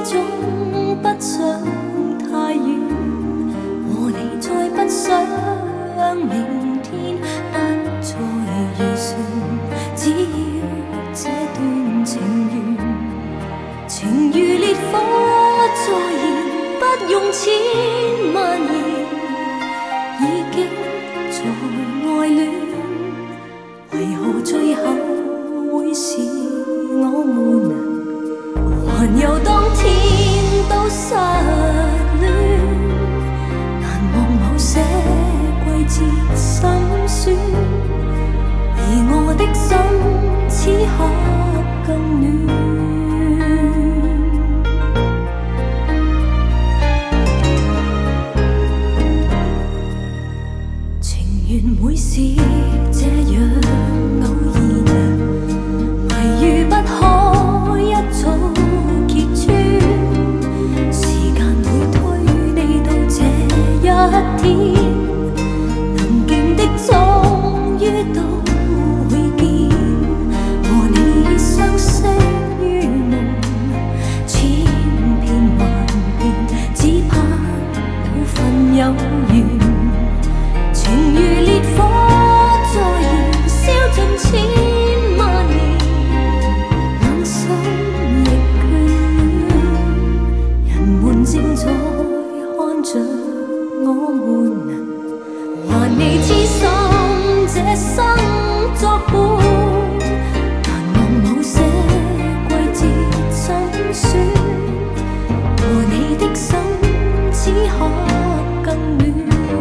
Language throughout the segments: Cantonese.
终不想太远，和你再不想明天不再预算，只要这段情缘，情如烈火再燃，不用千万言，已经在爱恋，为何最后会是我们？还有当天都失恋，难忘某些季节心酸，而我的心此刻更暖。情缘会是这样偶然，迷遇不可一早揭穿，时间会推你到这一天，能见的终于都会見，和你相識於夢，千遍萬遍，只盼有份有緣，情如烈火再燃，燒盡千萬年，冷心亦眷戀，人們正在看着我們，還你痴心這生作伴，難忘某些季節辛酸，和你的心此刻更暖。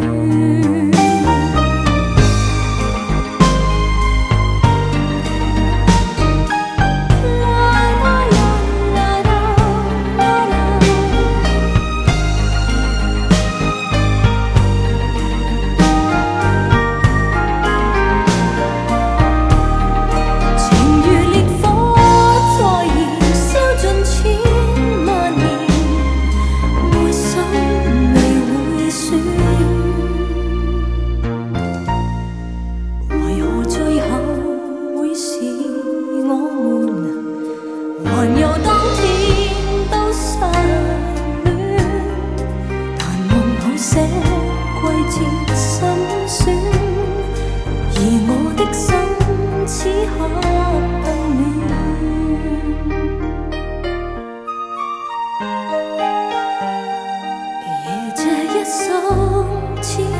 還有當天都失戀，難忘某些季節心酸，而我的心此刻更暖。夜這一生。